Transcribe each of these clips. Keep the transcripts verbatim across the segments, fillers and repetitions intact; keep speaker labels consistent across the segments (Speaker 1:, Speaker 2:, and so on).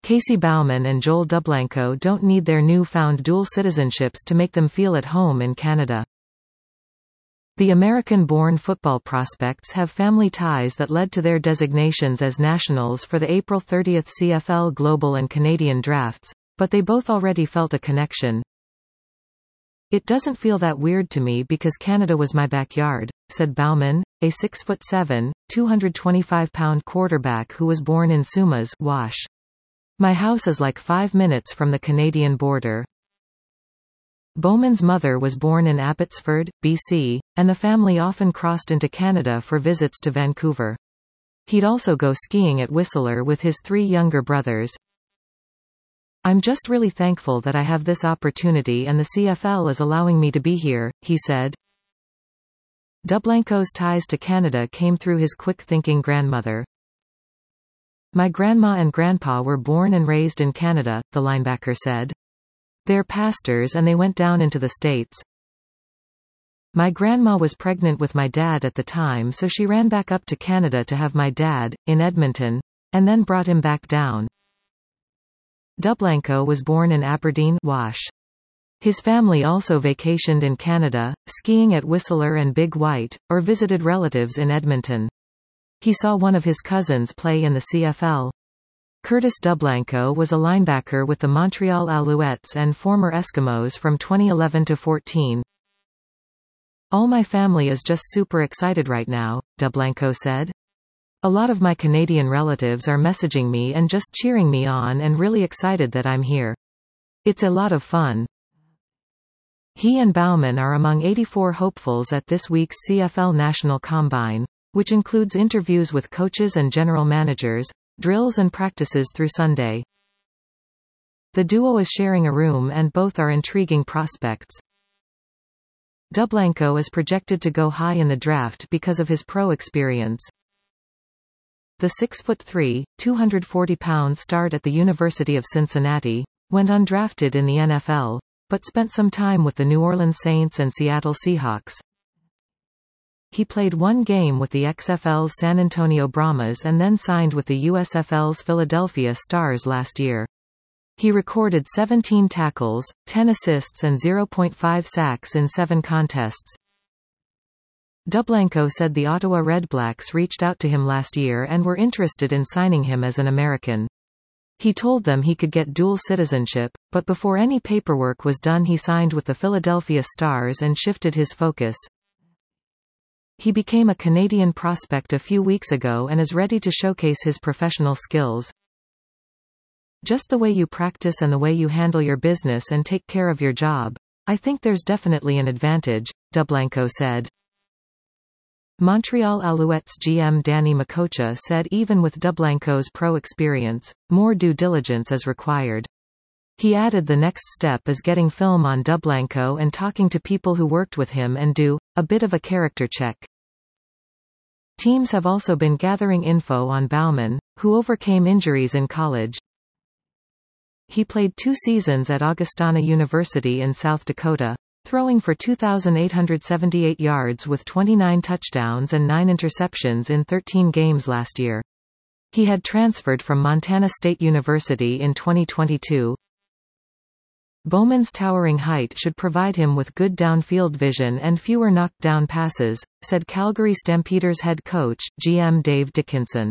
Speaker 1: Casey Bowman and Joel Dublanko don't need their new-found dual citizenships to make them feel at home in Canada. The American-born football prospects have family ties that led to their designations as nationals for the April thirtieth C F L Global and Canadian drafts, but they both already felt a connection. "It doesn't feel that weird to me because Canada was my backyard," said Bowman, a six foot seven, two hundred twenty-five pound quarterback who was born in Sumas, Wash. "My house is like five minutes from the Canadian border." Bowman's mother was born in Abbotsford, B C, and the family often crossed into Canada for visits to Vancouver. He'd also go skiing at Whistler with his three younger brothers. "I'm just really thankful that I have this opportunity and the C F L is allowing me to be here," he said. Dublanko's ties to Canada came through his quick-thinking grandmother. "My grandma and grandpa were born and raised in Canada," the linebacker said. "They're pastors and they went down into the States. My grandma was pregnant with my dad at the time, so she ran back up to Canada to have my dad, in Edmonton, and then brought him back down." Dublanko was born in Aberdeen, Wash. His family also vacationed in Canada, skiing at Whistler and Big White, or visited relatives in Edmonton. He saw one of his cousins play in the C F L. Curtis Dublanko was a linebacker with the Montreal Alouettes and former Eskimos from twenty eleven to fourteen. "All my family is just super excited right now," Dublanko said. "A lot of my Canadian relatives are messaging me and just cheering me on and really excited that I'm here. It's a lot of fun." He and Bowman are among eighty-four hopefuls at this week's C F L National Combine, which includes interviews with coaches and general managers, drills and practices through Sunday. The duo is sharing a room and both are intriguing prospects. Dublanko is projected to go high in the draft because of his pro experience. The six foot three, two hundred forty pound start at the University of Cincinnati, went undrafted in the N F L, but spent some time with the New Orleans Saints and Seattle Seahawks. He played one game with the X F L's San Antonio Brahmas and then signed with the U S F L's Philadelphia Stars last year. He recorded seventeen tackles, ten assists and zero point five sacks in seven contests. Dublanko said the Ottawa Redblacks reached out to him last year and were interested in signing him as an American. He told them he could get dual citizenship, but before any paperwork was done he signed with the Philadelphia Stars and shifted his focus. He became a Canadian prospect a few weeks ago and is ready to showcase his professional skills. "Just the way you practice and the way you handle your business and take care of your job, I think there's definitely an advantage," Dublanko said. Montreal Alouettes G M Danny Makocha said even with Dublanko's pro experience, more due diligence is required. He added the next step is getting film on Dublanko and talking to people who worked with him and do a bit of a character check. Teams have also been gathering info on Bowman, who overcame injuries in college. He played two seasons at Augustana University in South Dakota, throwing for two thousand eight hundred seventy-eight yards with twenty-nine touchdowns and nine interceptions in thirteen games last year. He had transferred from Montana State University in twenty twenty-two. Bowman's towering height should provide him with good downfield vision and fewer knocked-down passes, said Calgary Stampeders head coach, G M Dave Dickinson.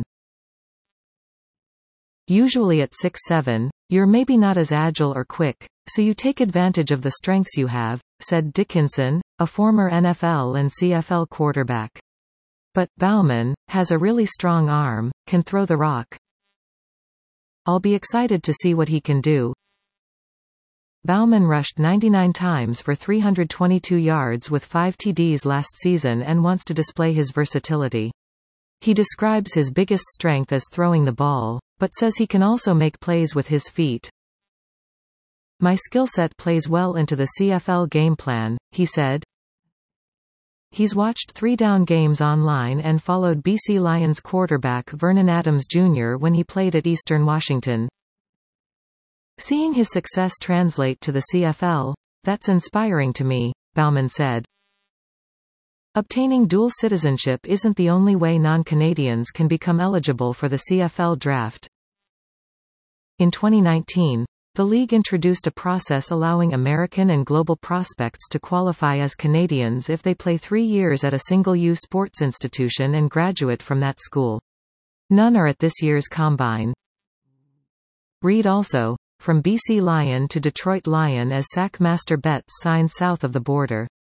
Speaker 1: "Usually at six seven, you're maybe not as agile or quick, so you take advantage of the strengths you have," said Dickinson, a former N F L and C F L quarterback. "But Bowman has a really strong arm, can throw the rock. I'll be excited to see what he can do." Bowman rushed ninety-nine times for three hundred twenty-two yards with five T Ds last season and wants to display his versatility. He describes his biggest strength as throwing the ball, but says he can also make plays with his feet. "My skill set plays well into the C F L game plan," he said. He's watched three-down games online and followed B C Lions quarterback Vernon Adams Junior when he played at Eastern Washington. "Seeing his success translate to the C F L, that's inspiring to me," Bowman said. Obtaining dual citizenship isn't the only way non-Canadians can become eligible for the C F L draft. In twenty nineteen, the league introduced a process allowing American and global prospects to qualify as Canadians if they play three years at a single-U sports institution and graduate from that school. None are at this year's Combine. Read also, From B C Lion to Detroit Lion as Sackmaster Betts signs south of the border.